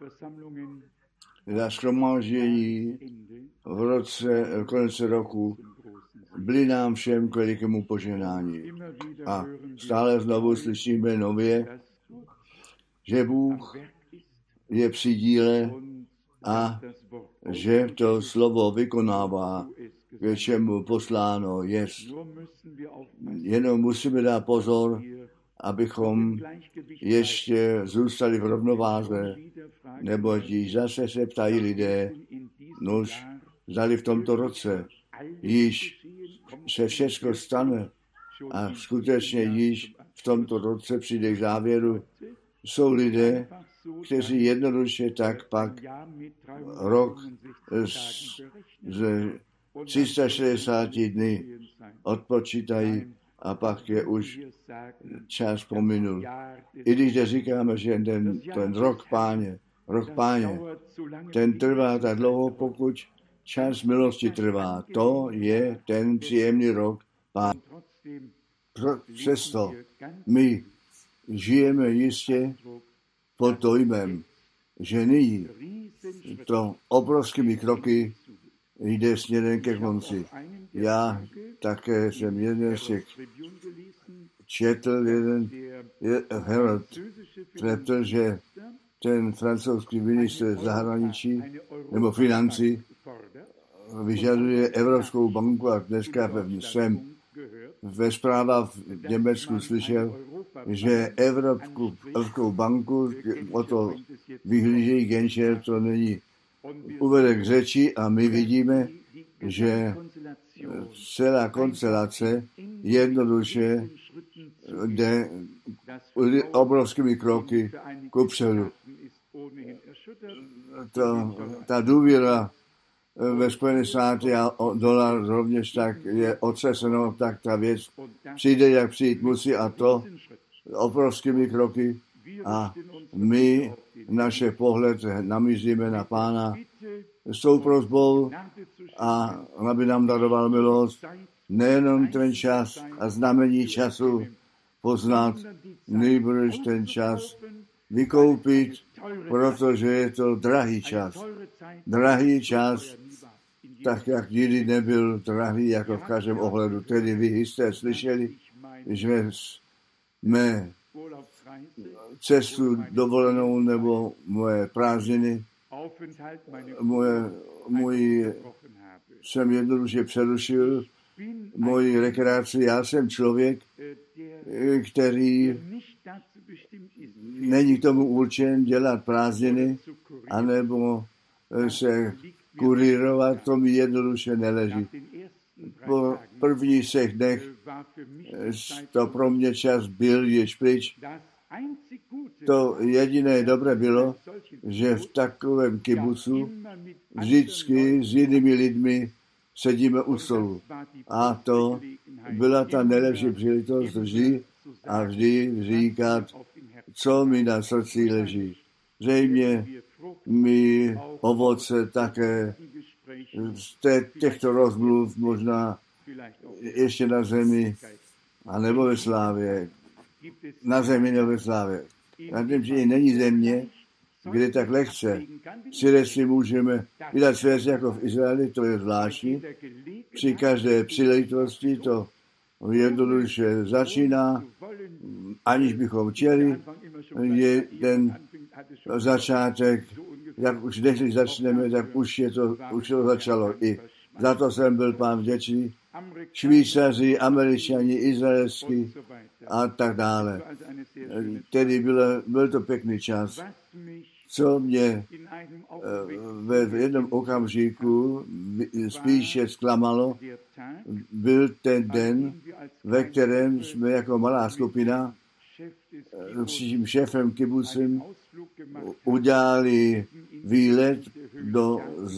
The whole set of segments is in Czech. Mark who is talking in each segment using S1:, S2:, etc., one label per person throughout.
S1: za shromáždění v konci roku byli nám všem k velikému požehnání. A stále znovu slyšíme nově, že Bůh je při díle a že to slovo vykonává, k čemu posláno jest. Jenom musíme dát pozor, abychom ještě zůstali v rovnováze, neboť již zase se ptají lidé, nož zdali v tomto roce již se všechno stane a skutečně již v tomto roce přijde k závěru. Jsou lidé, kteří jednoduše tak pak rok z 360 dny odpočítají a pak je už čas pominul. I když říkáme, že ten rok páně, ten trvá tak dlouho, pokud čas milosti trvá. To je ten příjemný rok páně. Přesto my žijeme jistě pod dojmem, že nyní to obrovskými kroky jde směrem ke konci. Já také jsem jeden z těch četl, Herod řekl, že ten francouzský ministr zahraničí nebo financí vyžaduje Evropskou banku a dneska jsem ve zprávách v Německu slyšel, že Evropskou banku o to vyhlížejí, jenže to není uvede k řeči a my vidíme, že celá konstelace jednoduše jde obrovskými kroky kupředu. Ta důvěra ve Spojené státy a dolar rovněž tak je otřeseno, tak ta věc přijde, jak přijít musí a to obrovskými kroky a my naše pohled namíříme na Pána s tou prosbou a aby nám daroval milost, nejenom ten čas a znamení času poznat, nejbrž ten čas vykoupit, protože je to drahý čas. Drahý čas, tak jak nikdy nebyl drahý, jako v každém ohledu. Tedy vy jste slyšeli, že jsme cestu dovolenou nebo moje prázdniny, jsem jednoduše přerušil moji rekreaci. Já jsem člověk, který není k tomu určen dělat prázdniny, anebo se kurírovat, to mi jednoduše neleží. Po prvních 3 dnech to pro mě čas byl již pryč. To jediné dobré bylo, že v takovém kibucu vždycky s jinými lidmi sedíme u stolu. A to byla ta nejlepší příležitost vždy říkat, co mi na srdci leží. Zřejmě mi ovoce také z těchto rozmluv možná ještě na zemi, anebo ve slávě. Na zemi nebo ve slávě. Na tom, že není země, kde tak lehce si můžeme vydat svět jako v Izraeli, to je zvláštní. Při každé příležitosti to jednoduše začíná, aniž bychom chtěli, je ten začátek, jak už než začneme, tak už to začalo. I za to jsem byl Pán vděčný. Švýcaři, Američani, izraelský a tak dále. Tedy byl to pěkný čas. Co mě v jednom okamžiku spíše zklamalo, byl ten den, ve kterém jsme jako malá skupina s tím šéfem kibucem udělali výlet do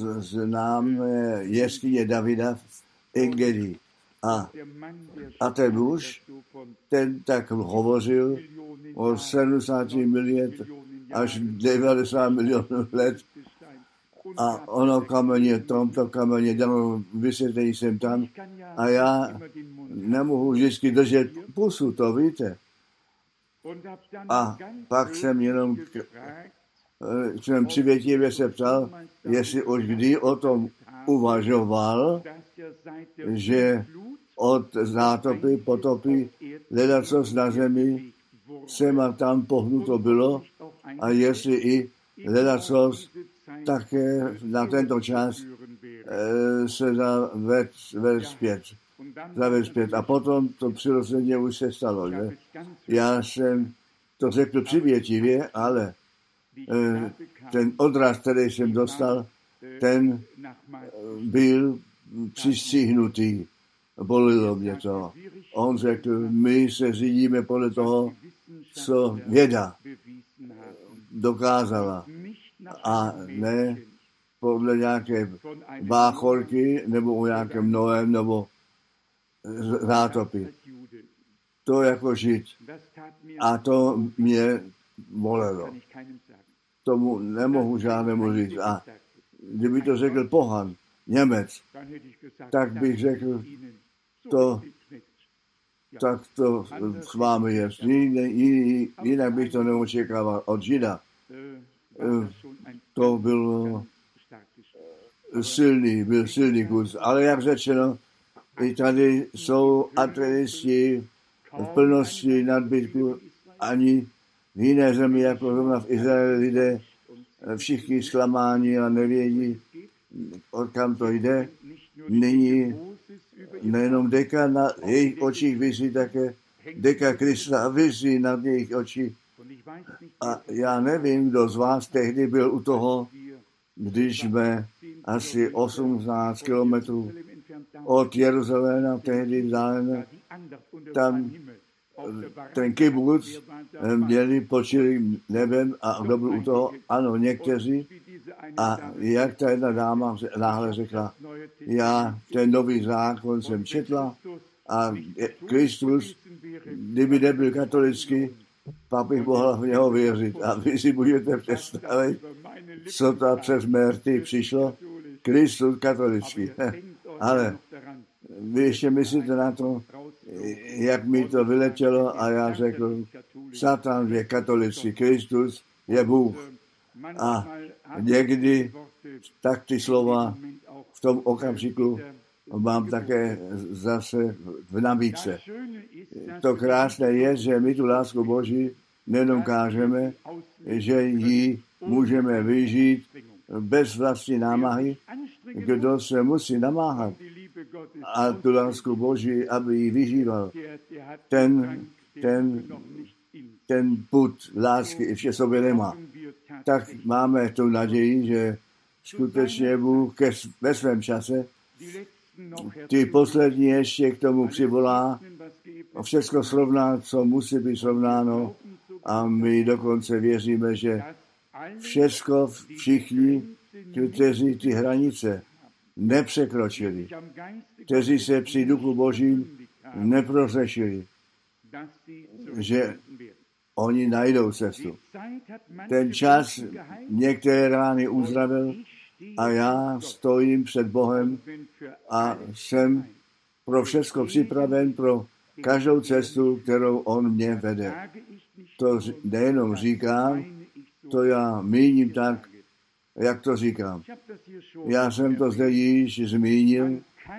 S1: známé jeskyně Davida v Engedi. A ten muž, ten tak hovořil o 70 miliard až 90 milionů let a ono kameně, tomto kameně, dalo vysvětlení jsem tam a já nemohu vždycky držet pusu, to víte. A pak jsem jenom jsem přivětivě se ptal, jestli už kdy o tom uvažoval, že od zátopy, potopy, ledacos na zemi, sem a tam pohnuto bylo a jestli i ledacos také na tento čas se zaved zpět. A potom to přirozeně už se stalo. Že? Já jsem to řekl přivětivě, ale ten odraz, který jsem dostal, ten byl přistřihnutý. Bolilo mě to. On řekl, my se řídíme podle toho, co věda dokázala. A ne podle nějaké báchorky, nebo o nějakém Noém, nebo zátopy. To jako žid. A to mě bolelo. Tomu nemohu žádnému říct. A kdyby to řekl pohan, Němec, tak bych řekl, tak to s vámi je. Jinak bych to neočekával od žida. To byl silný kus. Ale jak řečeno, i tady jsou ateisti v plnosti nadbytku, ani v jiné zemi, jako zrovna v Izraeli, lidé všichni zklamáni a nevědí, odkam to jde. Nyní nejenom deka na jejich očích visí, také deka Krista visí nad jejich očích. A já nevím, kdo z vás tehdy byl u toho, když jsme asi 18 kilometrů od Jeruzaléma tehdy vzdálené, tam ten kibuc měli počili nebem a kdo byl u toho? Ano, někteří. A jak ta jedna dáma náhle řekla, já ten nový zákon jsem četla a Kristus, kdyby nebyl katolický, pak bych mohla v něho věřit. A vy si budete představit, co to přes Mérty přišlo? Kristus katolický. Ale vy ještě myslíte na to, jak mi to vyletělo a já řekl, Satan je katolický, Kristus je Bůh. A někdy tak ty slova v tom okamžiku mám také zase v nabídce. To krásné je, že my tu lásku Boží nejenom kážeme, že ji můžeme vyžít bez vlastní námahy, kdo se musí namáhat a tu lásku Boží, aby ji vyžíval. Ten pud lásky ještě sobě nemá. Tak máme tu naději, že skutečně Bůh ve svém čase ty poslední ještě k tomu přivolá, všechno srovná, co musí být srovnáno a my dokonce věříme, že všichni, kteří ty hranice nepřekročili, kteří se při duchu Božím neprořešili, že oni najdou cestu. Ten čas některé rány uzdravil a já stojím před Bohem a jsem pro všechno připraven, pro každou cestu, kterou on mě vede. To nejenom říkám, to já míním tak, jak to říkám. Já jsem to zde již zmínil.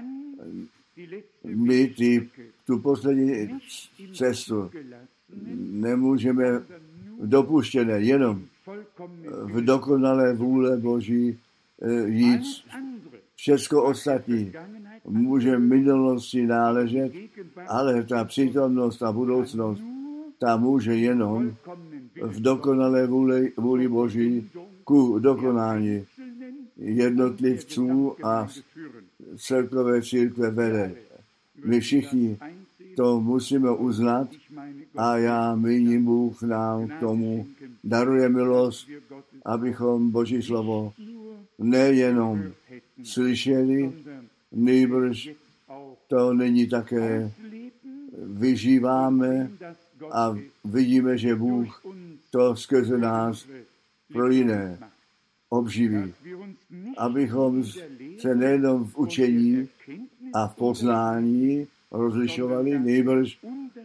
S1: My tu poslední cestu nemůžeme dopuštěné jenom v dokonalé vůle Boží jít. Všechno ostatní může minulosti náležet, ale ta přítomnost a budoucnost, ta může jenom v dokonalé vůli Boží ku dokonání jednotlivců a celkové církve vede. My všichni to musíme uznat a já míním, Bůh nám k tomu daruje milost, abychom Boží slovo nejenom slyšeli, nýbrž to není také vyžíváme a vidíme, že Bůh to skrze nás pro jiné obživí. Abychom se nejenom v učení a v poznání rozlišovali, nýbrž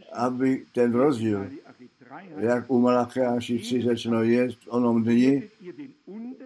S1: aby ten rozdíl, jak u Malachiáši 3 řečeno je, v onom dni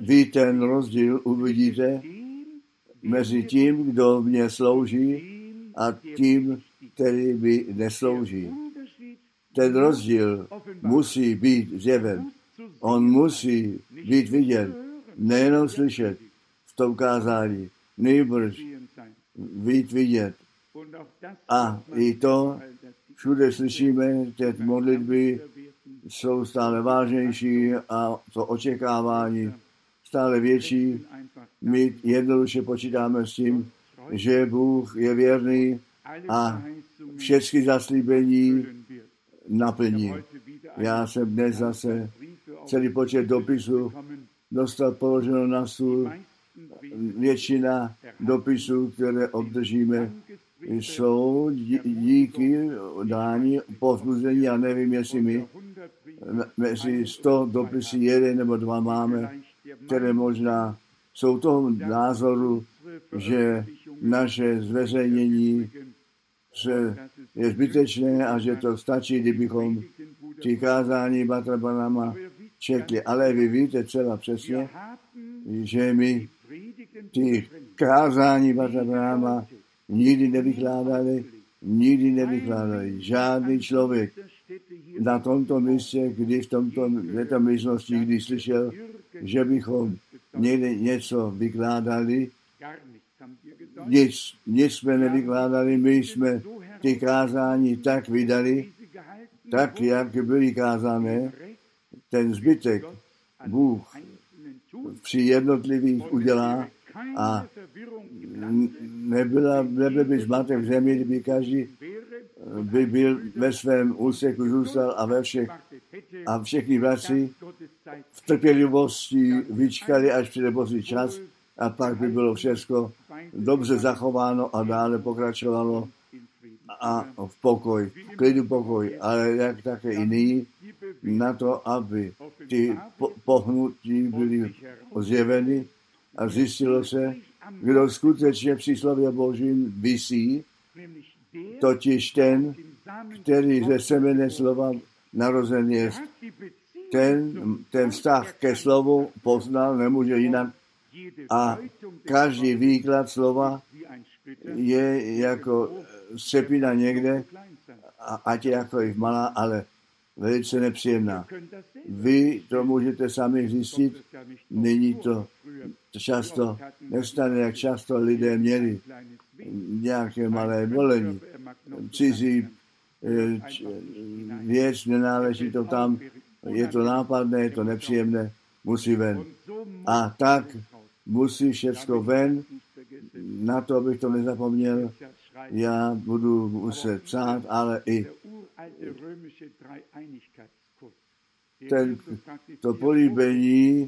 S1: Vy ten rozdíl uvidíte mezi tím, kdo mě slouží, a tím, který mi neslouží. Ten rozdíl musí být zjeven. On musí být vidět, nejenom slyšet v tom kázání, nejbrž být vidět. A i to všude slyšíme, že modlitby jsou stále vážnější a to očekávání stále větší. My jednoduše počítáme s tím, že Bůh je věrný a všechny zaslíbení naplní. Já jsem dnes zase celý počet dopisů dostal položeno na stůl. Většina dopisů, které obdržíme, jsou díky dání povzbuzení. Já nevím, jestli my mezi 100 dopisy 1 nebo 2 máme, které možná jsou toho názoru, že naše zveřejnění je zbytečné a že to stačí, kdybychom ty kázání Bratra Branhama četli. Ale vy víte celá přesně, že my ty kázání Bratra Branhama nikdy nevykládali. Žádný člověk na tomto místě, kdy v této místnosti, kdy slyšel, že bychom někde něco vykládali, nic jsme nevykládali, my jsme ty kázání tak vydali, tak, jak byly kázané, ten zbytek Bůh při jednotlivých udělá a nebyl by zmatek v zemi, kdyby každý by byl ve svém úseku zůstal a všechny bratři v trpělivosti vyčkali, až přijde boží čas a pak by bylo všechno dobře zachováno a dále pokračovalo a v pokoj, v klidu pokoj, ale jak také i nyní, na to, aby ty pohnutí byly zjeveny a zjistilo se, kdo skutečně při slově Božím visí, totiž ten, který ze semene slova narozen je. Ten vztah ke slovu poznal, nemůže jinak. A každý výklad slova je jako sepina někde, ať je jako i malá, ale velice nepříjemná. Vy to můžete sami zjistit, není to často, nestane, jak často lidé měli nějaké malé bolení. Cizí věc, nenáleží to tam, je to nápadné, je to nepříjemné, musí ven. A tak musí všecko ven, na to, abych to nezapomněl, já budu muset psát, ale i to políbení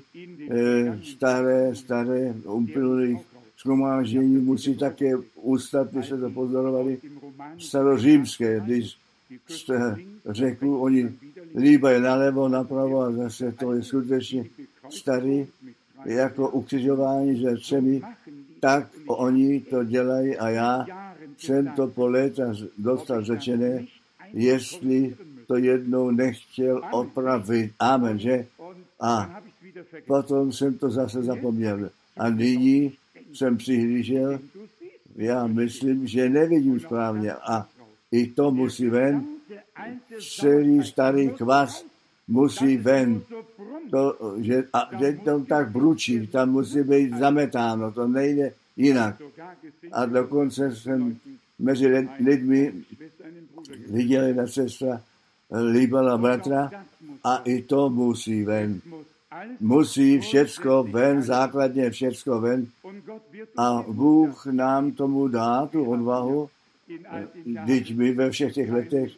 S1: staré uplynulých shromáždění musí také ustat, když se to pozorovali, starořímské, když jste řekl, oni líbají nalevo, napravo a zase to je skutečně starý, jako ukřižování se třemi, tak oni to dělají a já jsem to po léta dostal řečené, jestli to jednou nechtěl opravit. Amen, že? A potom jsem to zase zapomněl. A nyní jsem přihlížel, já myslím, že nevidím správně. A i to musí ven. Celý starý kvas musí ven. Že to tak bručí, tam musí být zametáno, to nejde jinak. A dokonce jsem mezi lidmi viděl, jedna sestra líbila bratra a i to musí ven. Musí všecko ven, základně všecko ven. A Bůh nám tomu dá tu odvahu, když my ve všech těch letech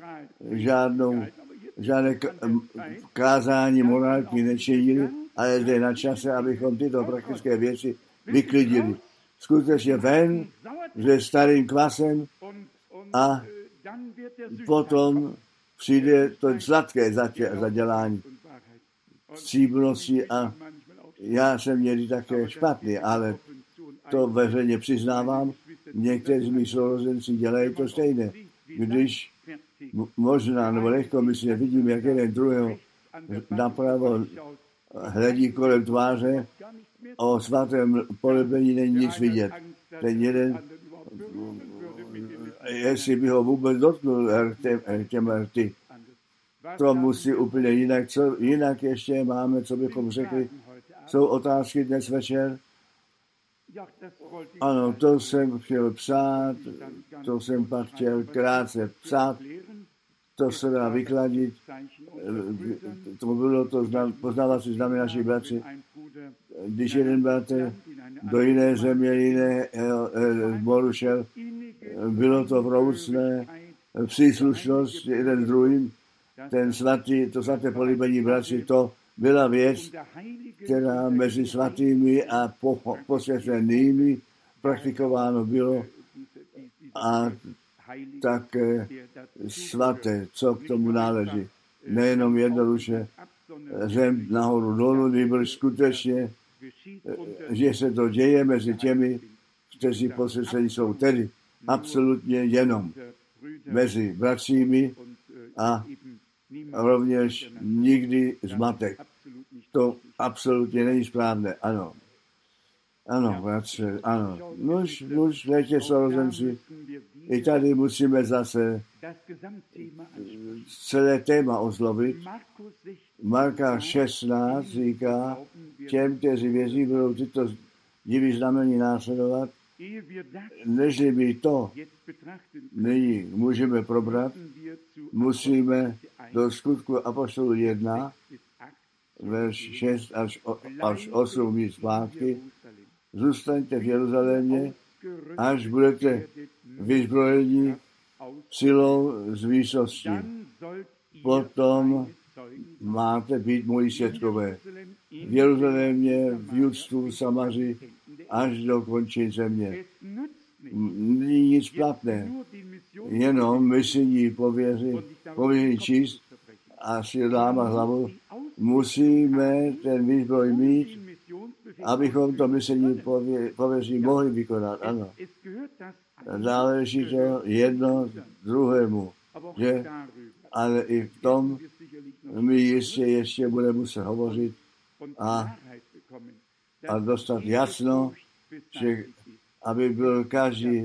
S1: žádné kázání morálky nečinili, ale je na čase, abychom tyto praktické věci vyklidili. Skutečně ven, že starým kvasem a potom přijde to sladké zadělání stříbrnosti a já jsem měl také špatný, ale to veřejně přiznávám, někteří mý sourozenci dělají to stejné. Když možná nebo lehkomyslně vidím, jak jeden druhého napravo hledí kolem tváře o svatém polibení není nic vidět. Ten jeden, jestli by ho vůbec dotknul těm rty, to musí úplně jinak. Co jinak ještě máme, co bychom řekli? Jsou otázky dnes večer? Ano, to jsem chtěl psát, to jsem pak chtěl krátce psát, to se dá vykladit, to bylo to poznávací znamení naši bratři. Když jeden bratr do jiné země, jiné zboru šel, bylo to vroucné příslušnost jeden s druhým, to svaté políbení bratři, to byla věc, která mezi svatými a posvěcenými praktikováno bylo a také svaté, co k tomu náleží. Nejenom jednoduše zem nahoru dolů, nýbrž skutečně, že se to děje mezi těmi, kteří posvěcení jsou, tedy absolutně jenom mezi bratřími a rovněž nikdy zmatek. To absolutně není správné, ano. Ano, bratře, ano. Nuž, větě sourozenci, i tady musíme zase celé téma oslovit. Marka 16 říká, těm, kteří věří, budou tyto divy znamení následovat, než by to nyní můžeme probrat, musíme do skutku apoštolů 1, verš 6 až 8 jít zpátky. Zůstaňte v Jeruzalémě, až budete vyzbrojeni silou z výsosti. Potom máte být moji svědkové. V Jeruzalémě, v Judsku, v Samaři, až do končin země. Není nic platné, jenom misijní pověření číst a si lámat hlavu. Musíme ten výzbroj mít, abychom to misijní pověření mohli vykonat. Ano. Záleží to jedno druhému, že? Ale i v tom my ještě budeme muset hovořit a dostat jasno, že aby byl každý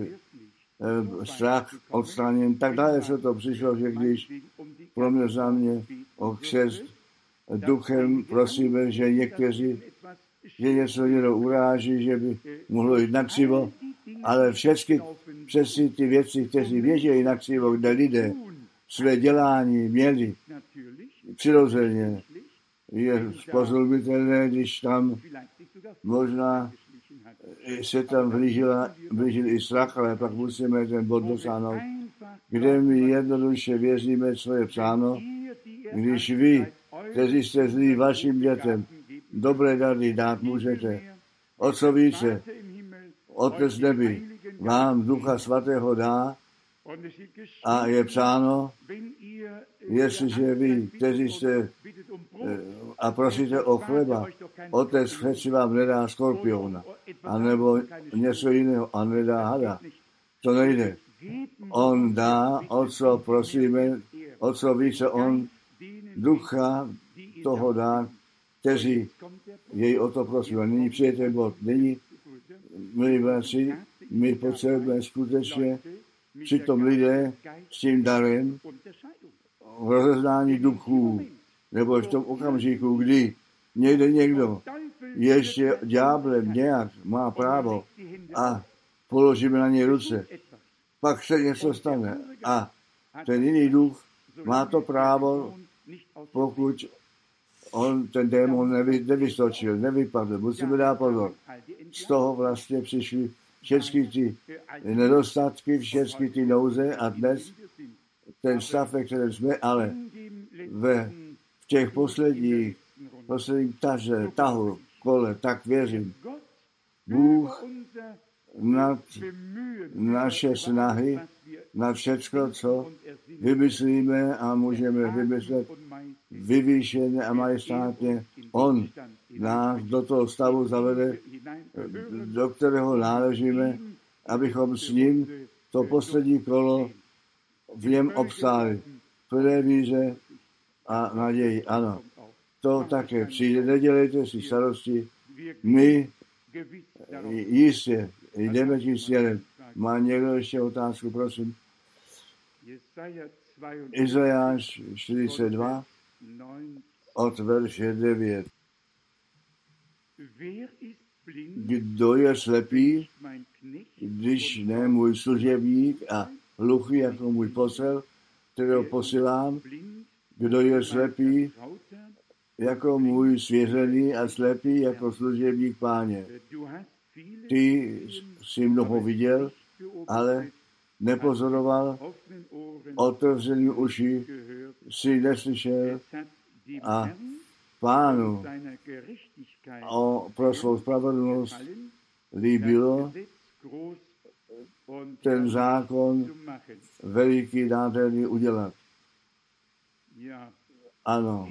S1: strach odstraněn. Tak dále se to přišlo, že když pro mě za mě o křest duchem prosíme, že někteří, že něco někdo uráží, že by mohlo jít nakřivo, ale všechny přesně ty věci, kteří vědějí nakřivo, kde lidé své dělání měli přirozeně, je pozoritelné, když tam možná se tam blížil i strach, ale pak musíme ten bod dosáhnout, kde my jednoduše věříme, co je psáno, když vy, kteří jste zlí vašim dětem, dobré dary dát můžete. O co více, Otec nebi vám Ducha Svatého dá a je psáno, jestliže vy, kteří jste a prosíte o chleba, Otec přeci vám nedá skorpiona, anebo něco jiného, a nedá hada. To nejde. On dá, o co prosíme, o co více on Ducha toho dá, kteří jej o to prosí. A nyní přijde ten bod. Nyní, milí bratři, my potřebujeme skutečně přitom lidé s tím darem v rozeznání duchů, nebo v tom okamžiku, kdy někdo ještě ďáblem nějak má právo a položíme na něj ruce, pak se něco stane. A ten jiný duch má to právo, pokud on ten démon nevystočil, nevypadl. Musíme dát pozor. Z toho vlastně přišly všechny ty nedostatky, všechny ty nouze a dnes ten stav, ve kterém jsme, ale v těch posledních tahu, kole, tak věřím, Bůh nad naše snahy, nad všecko, co vymyslíme a můžeme vymyslet vyvýšeně a majestátně, on nás do toho stavu zavede, do kterého náležíme, abychom s ním to poslední kolo v něm obstáli. V plné víře a naději. Ano, to také přijde. Nedělejte si starosti. My Jistě, jdeme tím směrem. Má někdo ještě otázku, prosím? Izajáš 42 od verše 9. Kdo je slepý, když ne můj služebník a hluchý jako můj posel, kterého posílám? Kdo je slepý jako můj svěřený a slepý jako služebník Páně? Ty jsi mnoho viděl, ale nepozoroval, otevřený uši si neslyšel a Pánu pro svou spravedlnost líbilo ten zákon veliký nádherný udělat. Ano,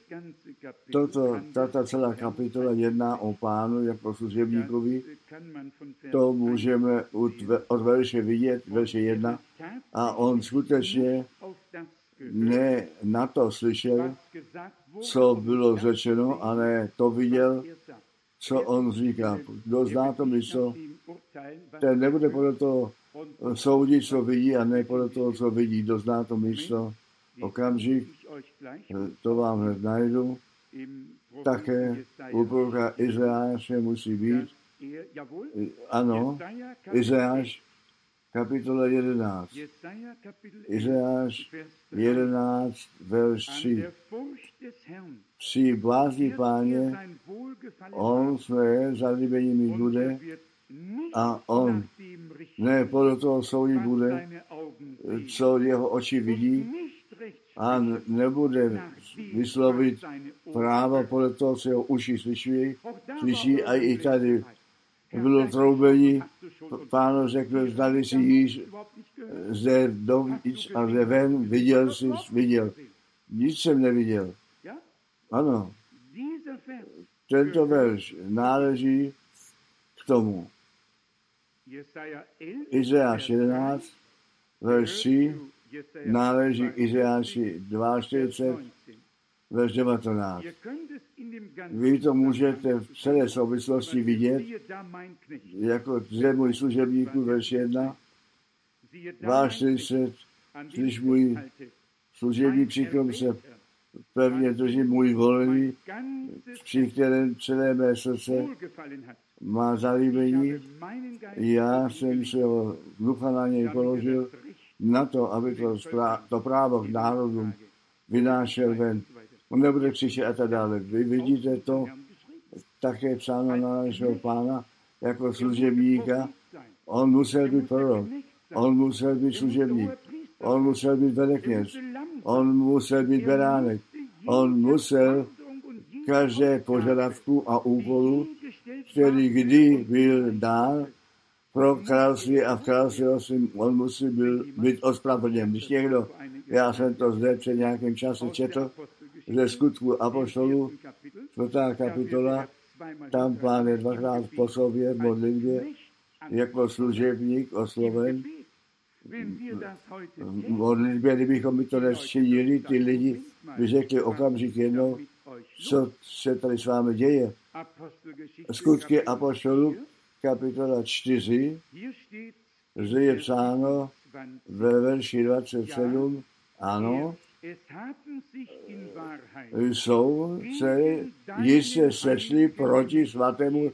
S1: tato celá kapitola jedná o Pánu jako služebníkovi. To můžeme od verše vidět, verše 1. A on skutečně ne na to slyšel, co bylo řečeno, a ne to viděl, co on říká. Kdo zná to místo, ten nebude podle toho soudit, co vidí, a ne podle toho, co vidí. Kdo zná to místo, okamžik, to vám hned najdu. Také u proroka Izajáše musí být. Ano, Izajáš kapitola 11. Izajáš 11, verš 3. Při bázni Páně on své zalíbení mít bude a on ne podle toho soudit bude, co jeho oči vidí, a nebude vyslovit práva podle toho, co jeho uši slyší, a i tady bylo troubení. Pán řekl, zdali si již zde dovnitř a zde ven, viděl. Nic jsem neviděl. Ano, tento verš náleží k tomu. Izajáš 11, verš 3, náleží k Izajáši 42, verš 19. Vy to můžete v celé souvislosti vidět, jako zde můj služebníku, verš 1, váš 40, když můj služebník, při kterém se pevně drží můj volený, při kterém celé mé srdce má zalíbení, já jsem se ducha na něj položil na to, aby to právo k národům vynášel ven. On nebude křičet a tak dále. Vy vidíte to také psáno na našeho Pána jako služebníka. On musel být prorok, on musel být služebník, on musel být velekněz, on musel být beránek, on musel každé požadavku a úkolu, který kdy byl dán pro království a v království, on musí být ospravedlněn. Když někdo, já jsem to zde před nějakým časem četl, ze Skutku apoštolů, 4. kapitola, tam Pán je dvakrát po sobě v modlitbě jako služebník osloven. V modlitbě, kdybychom mi to nečinili, ty lidi by řekli okamžik jednou, co se tady s vámi děje. Skutky apoštolů, kapitola 4, zde je psáno ve verši 27, ano, jsou se jistě sešli proti svatému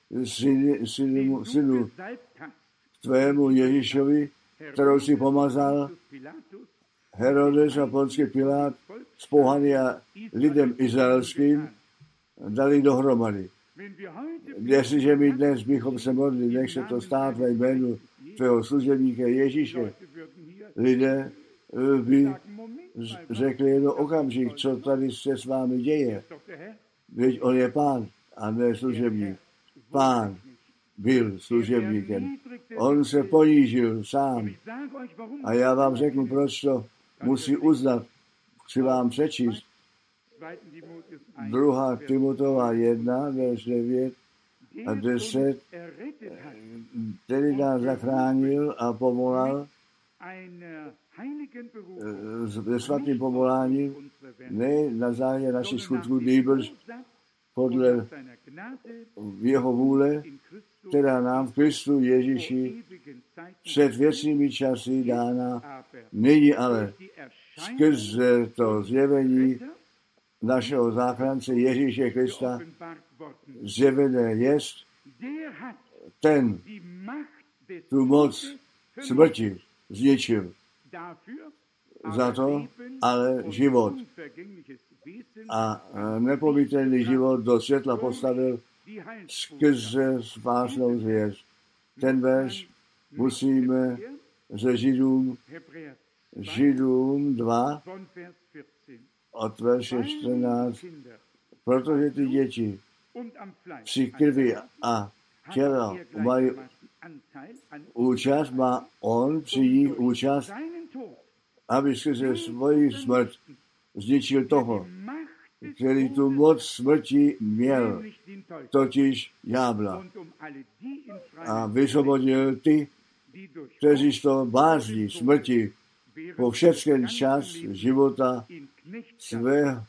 S1: synu tvému Ježíšovi, kterou si pomazal Herodes a Ponský Pilát s pohany a lidem izraelským dali dohromady. Jestliže my dnes bychom se modlili, nech se to stát ve jménu tvého služebníka Ježíše, lidé by řekli jenom okamžik, co tady se s vámi děje. Veď on je Pán a ne služebník. Pán byl služebníkem. On se ponížil sám. A já vám řeknu, proč to musí uznat. Chci vám přečíst 2. Timotova 1, verš 9 a 10, který nás zachránil a povolal ve svatým povoláním, ne na základě našich skutků, nýbrž podle jeho vůle, která nám v Kristu Ježíši před věčnými časy dána, nyní ale skrze to zjevení našeho záchránce Ježíše Krista zjevené jest, ten tu moc smrti zničil. Za to ale život a nepomítelný život do světla postavil skrze spásnou zvěst. Ten verš musíme ze Židům 2 od verše 14, protože ty děti při krvi a těla mají účast, má on při jejich účast, aby skrze svoji smrt zničil toho, který tu moc smrti měl, totiž ďábla, a vysvobodil ty, kteří to bázní smrti po všechen čas života svého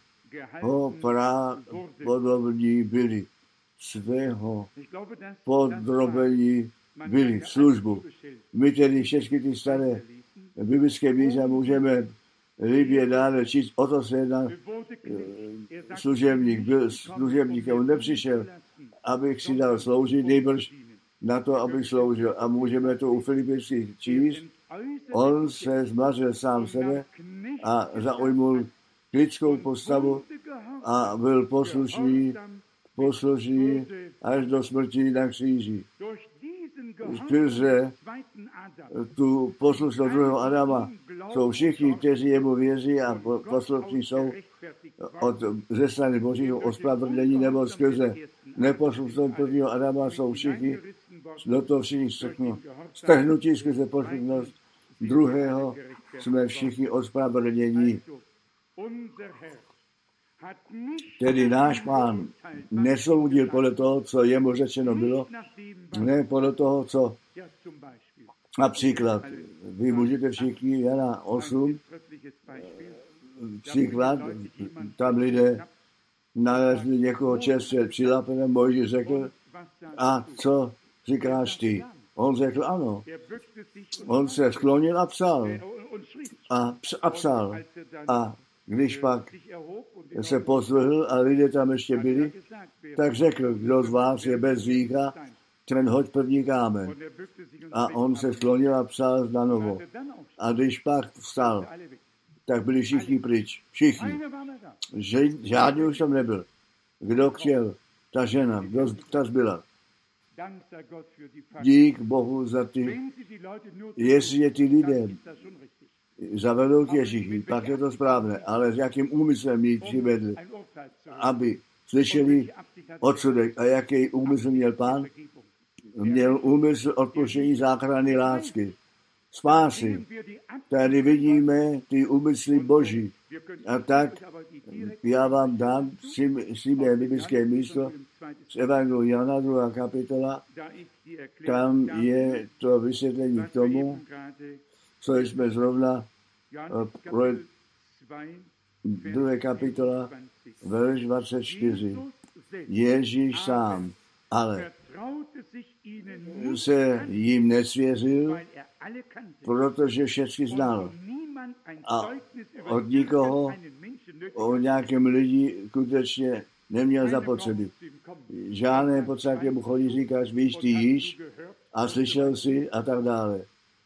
S1: podobní byli, svého podrobení byli službu. My tedy všechny ty staré biblické místa můžeme líbě dále číst, o to se jedná. Služebník byl služebníkem, on nepřišel, abych si dal sloužit, nejbrž na to, aby sloužil. A můžeme to u Filipských číst. On se zmařil sám sebe a zaujmul lidskou postavu a byl poslušný až do smrti na kříži. Skrze tu poslušnost druhého Adama jsou všichni, kteří jemu věří a poslušní jsou ze strany Božího ospravedlnění, nebo skrze neposlušnost prvního Adama jsou všichni, do toho všichni strhnutí skrze poslušnost druhého, jsme všichni ospravedlnění. Tedy náš Pán nesoudil podle toho, co jemu řečeno bylo, ne podle toho, co například vy můžete všichni Jana 8, příklad, tam lidé nalezli někoho čerstvě přilapené, Mojžíš řekl, a co říkáš ty? On řekl ano. On se sklonil a psal. A když pak se pozvrhl a lidé tam ještě byli, tak řekl, kdo z vás je bez hřícha, ten hoď první kámen. A on se sklonil a psal na novo. A když pak vstal, tak byli všichni pryč. Všichni. Žádný už tam nebyl. Kdo chtěl? Ta žena. Kdo ta zbyla? Dík Bohu za ty. Jestli je ty lidé zavedou k Ježíši, pak je to správné, ale s jakým úmyslem ji přivedli, aby slyšeli odsudek. A jaký úmysl měl Pán? Měl úmysl odpuštění, záchrany, lásky, spásy. Tady vidíme ty úmysly Boží. A tak já vám dám svým biblické místo z Evangelia Jana 2. kapitola. Tam je to vysvětlení k tomu, co jsme zrovna 2. kapitola, verš 24. Ježíš sám, ale se jim nesvěřil, protože všechny znal. A od nikoho, o nějakém lidi skutečně neměl zapotřebí. Žádné potřebě mu chodí, říkáš, víš, ty jíš a slyšel jsi a tak dále.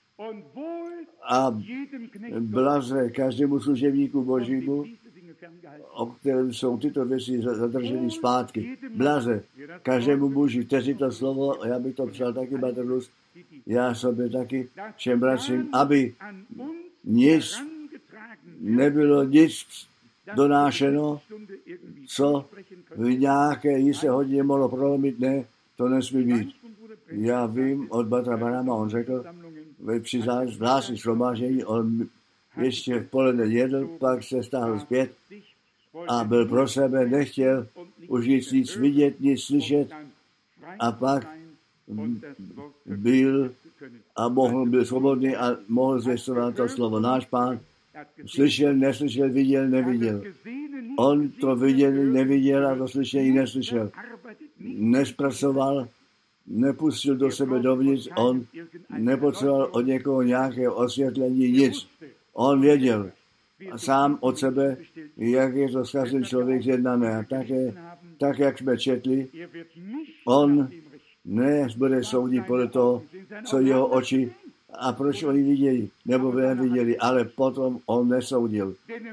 S1: A blaze každému služebníku Božímu, o kterém jsou tyto věci zadrženy zpátky. Blaze každému muži, kteří to slovo, já bych to přál taky, Batrus, já sobě taky, všem bratřím, aby nic nebylo nic donášeno, co v nějaké jisté hodině mohlo prolomit, ne, to nesmí být. Já vím od Batra Branhama, on řekl, při zvláštní shromáždění, on ještě v poledne jedl, pak se stáhl zpět a byl pro sebe, nechtěl už nic vidět, nic slyšet a pak byl svobodný a mohl zvěstovat to slovo. Náš Pán Slyšel, neslyšel, viděl, neviděl. On to viděl, neviděl a to slyšení neslyšel. Nespracoval, nepustil do sebe dovnitř, on nepotřeboval od někoho nějaké osvětlení, nic. On věděl sám od sebe, jak je to s každým člověk zjednané. A tak, jak jsme četli, on nebude soudit podle toho, co jeho oči a proč oni viděli, nebo neviděli, ale potom on nesoudil.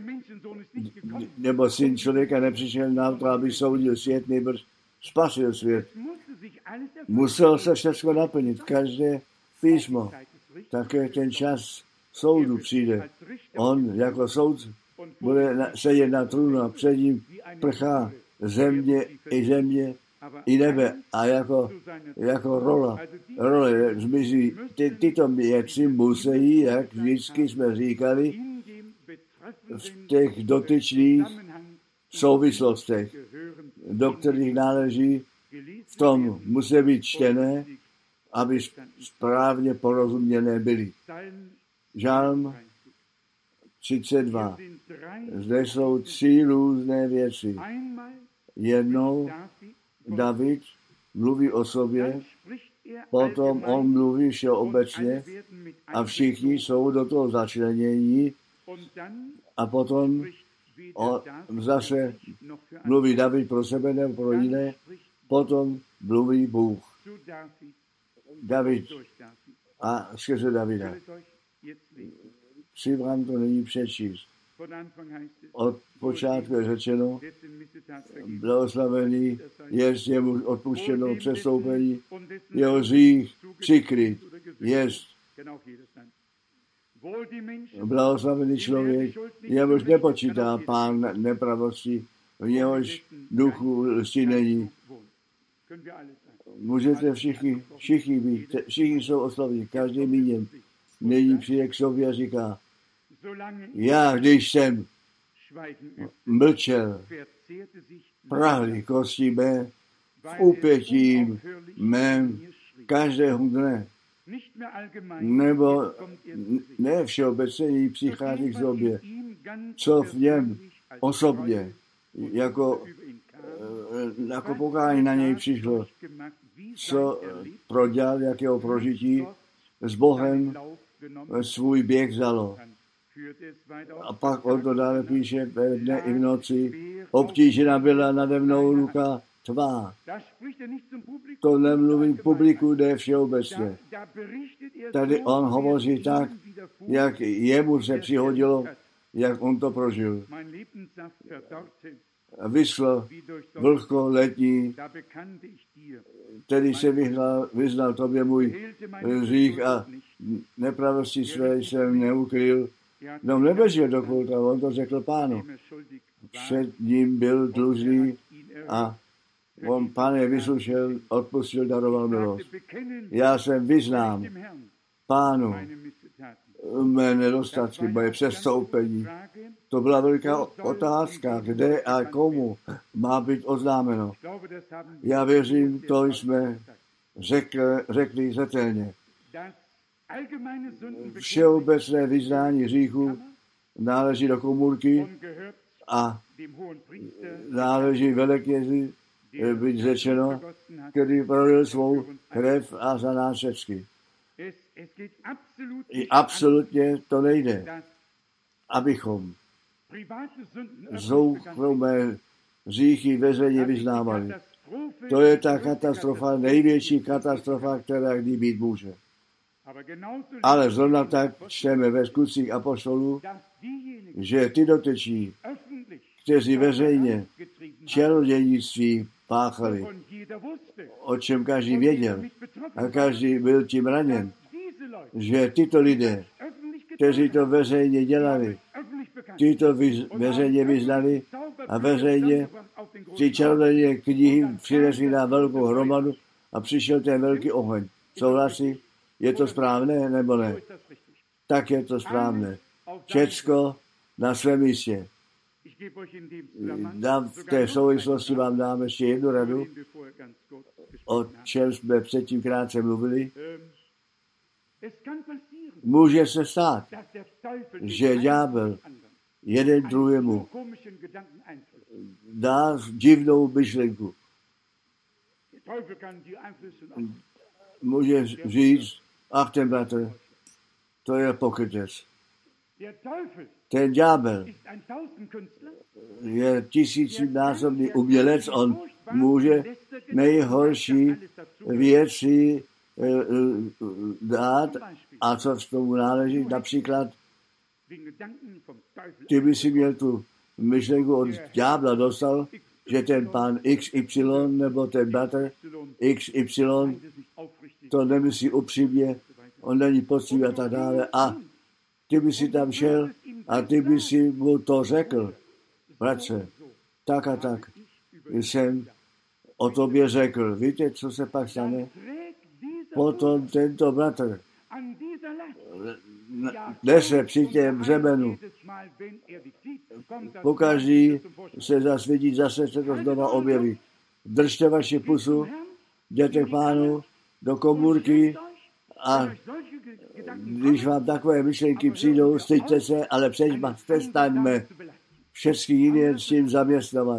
S1: Nebo syn člověka nepřišel na to, aby soudil svět, nebo spasil svět. Musel se všechno naplnit, každé písmo. Také ten čas soudu přijde. On jako soudce bude sedět na trůnu a před ním prchá země i nebe a jako role zmizí. Tyto věci musí, jak vždycky jsme říkali, v těch dotyčných souvislostech, do kterých náleží, v tom musí být čtené, aby správně porozuměné byly. Žalm 32. Zde jsou 3 různé věci. Jednou David mluví o sobě, potom on mluví všeobecně a všichni jsou do toho začlenění a potom zase mluví David pro sebe nebo pro jiné, potom mluví Bůh. David a skrze Davida. Chci vám to nyní přečíst. Od počátku je řečeno, blahoslavený jest jemu odpuštěno přestoupení, jeho hřích přikryt jest. Blahoslavený člověk, jemuž nepočítá Pán nepravosti, v jehož duchu lsti není. Můžete všichni být, všichni jsou osloveni, každý míněn. Nyní přijde k sobě a říká, já, když jsem mlčel, prahly kosti mé v úpětím mém každého dne, nebo ne všeobecně přichází k sobě, co v něm osobně, jako pokání na něj přišlo, co prodělal, jakého prožití s Bohem svůj běh vzalo. A pak on to dále píše ve dne i v noci, obtížena byla nade mnou ruka tvá. To nemluví publiku, jde všeobecně. Tady on hovoří tak, jak jemu se přihodilo, jak on to prožil. Vyschlo vlhko letní, tedy se vyznal tobě můj hřích a nepravosti své jsem neukryl. No neběžel dokud a on to řekl Pánu. Před ním byl dlužný a on Pán je vyslyšel, odpustil, daroval milost. Já se vyznám Pánu mé nedostatky, moje přestoupení. To byla velká otázka, kde a komu má být oznámeno. Já věřím, to jsme řekli zřetelně. Všeobecné vyznání hříchu náleží do komůrky a náleží veleknězi, být řečeno, který prolil svou krev a za nás všechny. I absolutně to nejde, abychom soukromé hříchy veřejně vyznávali. To je ta katastrofa, největší katastrofa, která kdy být může. Ale zrovna tak čteme ve skutcích apoštolů, že ty dotyční, kteří veřejně čarodějnictví páchali, o čem každý věděl a každý byl tím raněn, že tyto lidé, kteří to veřejně dělali, ty to veřejně vyznali a veřejně ty čarodějné knihy přinesli na velkou hromadu a přišel ten velký oheň. Souhlasí? Je to správné nebo ne? Tak je to správné. Všecko na svém místě. V té souvislosti vám dám ještě jednu radu, o čem jsme předtím krátce mluvili. Může se stát, že ďábel jeden druhému dá divnou myšlenku. Může říct, ach, ten bratr, to je pokrytec. Ten ďábel je tisícinásobný umělec, on může nejhorší věci dát a co z tomu náleží. Například, ty by si měl tu myšlenku od ďábla dostal, že ten pán XY nebo ten bratr XY to nemyslí upřímně, on není poctivý a tak dále. A ty by si tam šel a ty by si mu to řekl. Bratře, tak a tak jsem o tobě řekl. Víte, co se pak stane? Potom tento bratr nese při těm břemenu. Pokaždý se zasvědí, zase se to znova objeví. Držte vaši pusu, jděte k pánu do komůrky a když vám takové myšlenky přijdou, styďte se, ale přestaňme všechny jiné s tím zaměstnávat.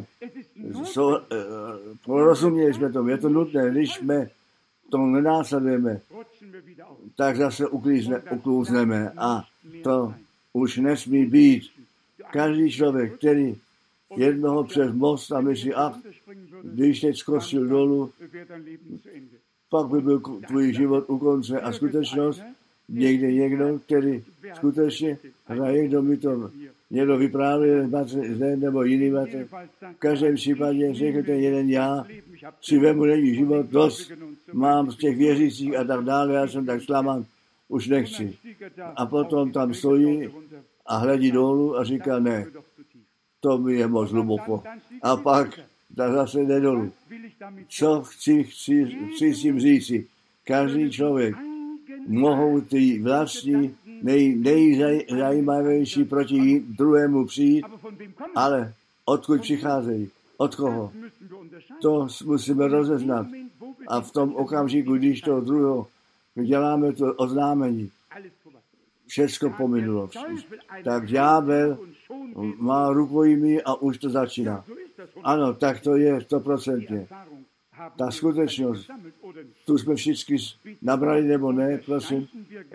S1: Porozuměli jsme tomu, je to nutné, když jsme to nenásledujeme, tak zase uklouzneme a to už nesmí být. Každý člověk, který jednoho přes most a myslí, ach, když teď skočil dolů, pak by byl tvůj život u konce a skutečnost, někdo, který skutečně hraje, kdo mi to někdo vypráví, zde nebo jiný bratr. V každém případě řekl ten jeden, já si vemu není život, dost mám z těch věřících a tak dále, já jsem tak zklamán, už nechci. A potom tam stojí a hledí dolů a říká, ne, to mi je moc hluboko. A pak zase jde dolů. Co chci s tím říci? Každý člověk mohou ty vlastní nejzajímavější proti druhému přijít, ale odkud přicházejí? Od koho? To musíme rozeznat. A v tom okamžiku, když toho druhého děláme to oznámení, všechno pominulo. Tak ďábel má rukojmí a už to začíná. Ano, tak to je 100%. Ta skutečnost, tu jsme všichni nabrali nebo ne, prosím,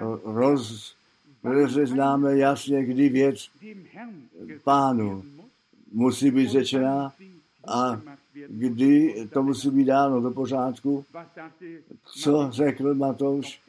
S1: rozeznáme jasně, kdy věc pánu musí být řečená a kdy to musí být dáno do pořádku. Co řekl Matouš,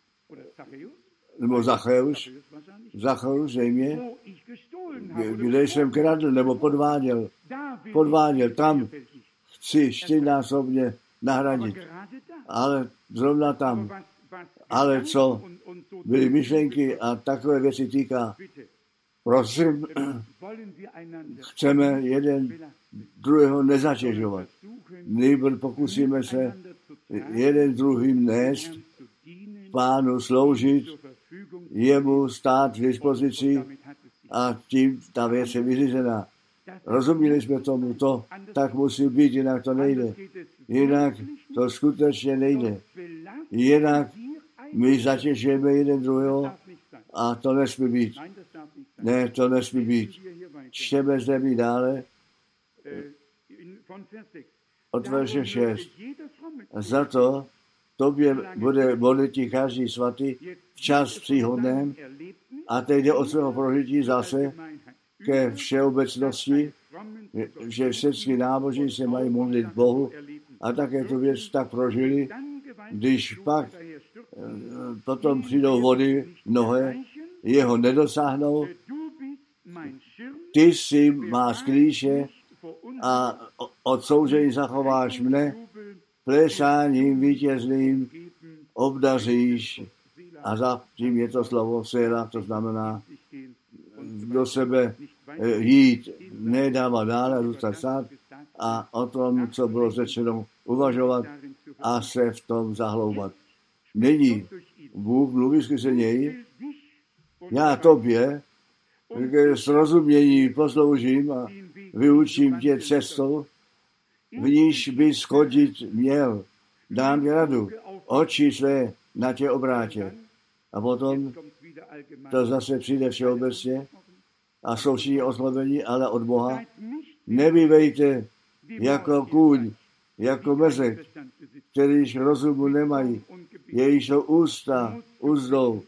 S1: nebo Zacheuš, zřejmě, kde jsem kradl nebo podváděl, tam chci 4násobně nahradit. Ale zrovna tam. Ale co byly myšlenky a takové věci týká, prosím, chceme jeden druhého nezatěžovat. Nýbrž pokusíme se jeden druhým nést, pánu sloužit, jemu stát v dispozici a tím ta věc je vyřízená. Rozuměli jsme tomu, to tak musí být, jinak to nejde. Jinak to skutečně nejde. Jinak my zatěžujeme jeden druhého a to nesmí být. Ne, to nesmí být. Čteme zde mi dále od verše 6. Za to tobě bude modlití každý svatý včas příhodném a teď jde od svého prožití zase ke všeobecnosti, že všechny náboží se mají modlit Bohu a také tu věc tak prožili, když pak potom přijdou vody mnohé, jeho nedosáhnou, ty si má sklíše a odsoužení zachováš mne, plesáním vítězným obdaříš a za tím je to slovo séla, to znamená do sebe jít, nedávat dále, zůstat stát a o tom, co bylo řečeno, uvažovat a se v tom zahloubat. Nyní Bůh mluví skrze něj, já tobě s rozumění posloužím a vyučím tě cestou, v níž bys chodit měl. Dám ti radu, oči své na tě obrátě. A potom to zase přijde všeobecně a jsou všichni oslovení, ale od Boha. Nebývejte jako kůň, jako mezek, kterýž rozumu nemají, jejíž ústa uzdou,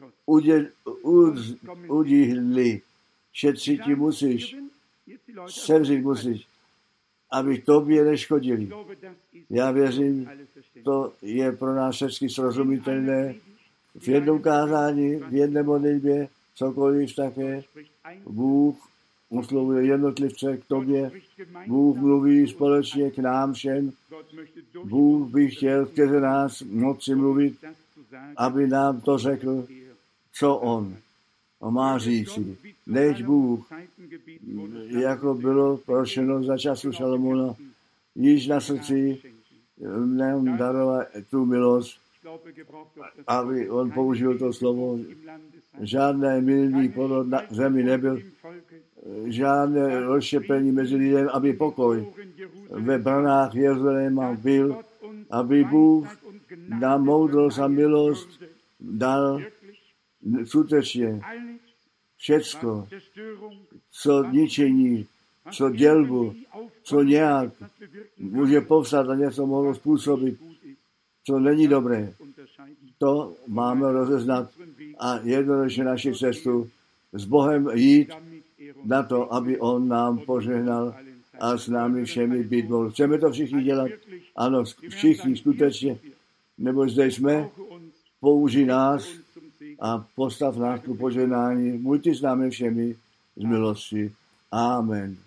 S1: udihli, šetřit ti musíš, sevřít musíš, aby tobě neškodili. Já věřím, to je pro nás všechny srozumitelné. V jednom kázání, v jedné modlitbě, cokoliv také, Bůh oslovuje jednotlivce k tobě, Bůh mluví společně k nám všem, Bůh by chtěl skrze nás moci mluvit, aby nám to řekl, co on má říci. Než Bůh, jako bylo prošeno za času Šalomona, již na srdci nám daroval tu milost, aby on použil to slovo. Žádné milný porod na zemi nebyl, žádné rozštěpení mezi lidem, aby pokoj ve branách Jeruzaléma byl, aby Bůh nám moudrost a milost dal skutečně všecko, co ničení, co dělbu, co nějak může povstat a něco mohlo způsobit, co není dobré. To máme rozeznat a jednoduše naši cestu s Bohem jít na to, aby on nám požehnal a s námi všemi být mohl. Chceme to všichni dělat? Ano, všichni skutečně, nebo zde jsme, použij nás a postav nás ku požehnání. Buďte s námi všemi z milosti. Amen.